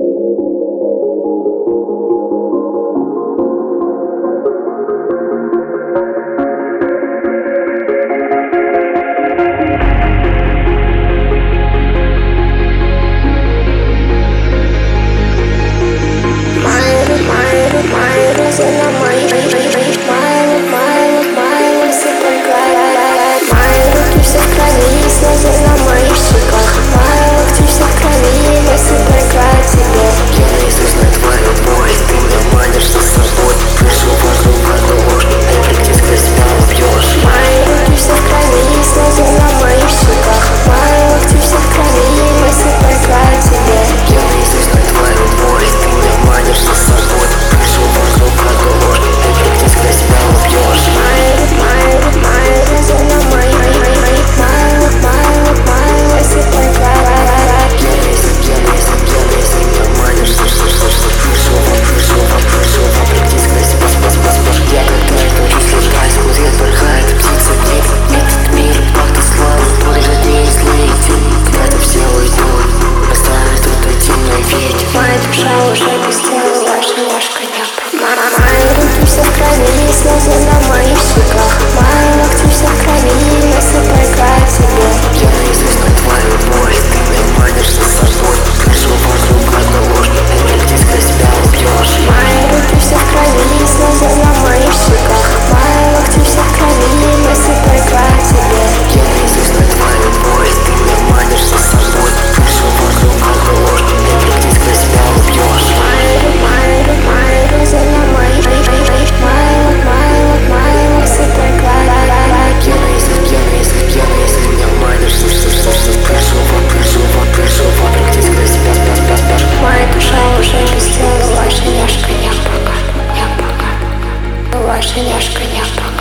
Уже без тела, ваша ложка я пропала. Мои руки все в крови, слезы на моих щеках. Мои ногти все в крови, насыпай край тебе. Я наизусть на твою боль, ты меня манишь за собой. Пришел вокруг одна ложь, энергетически себя убьешь. Мои руки все в крови, слезы на моих щеках. Мои ногти все в крови, насыпай край тебе. Я наизусть на твою боль, ты меня манишь за собой. Пришел вокруг одна ложь, энергетически себя убьешь. Ваша няшка, я пока.